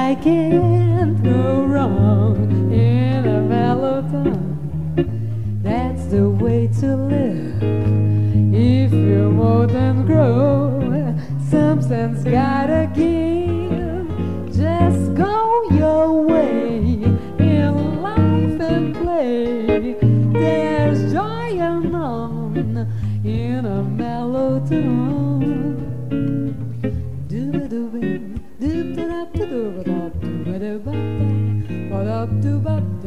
I can't go wrong in a mellow tone. That's the way to live. If you mold and grow, something's gotta give. Just go your way in life and play. There's joy unknown in a mellow tone. Dooba dooba, dooba da dooba da dooba da ba da ba da dooba.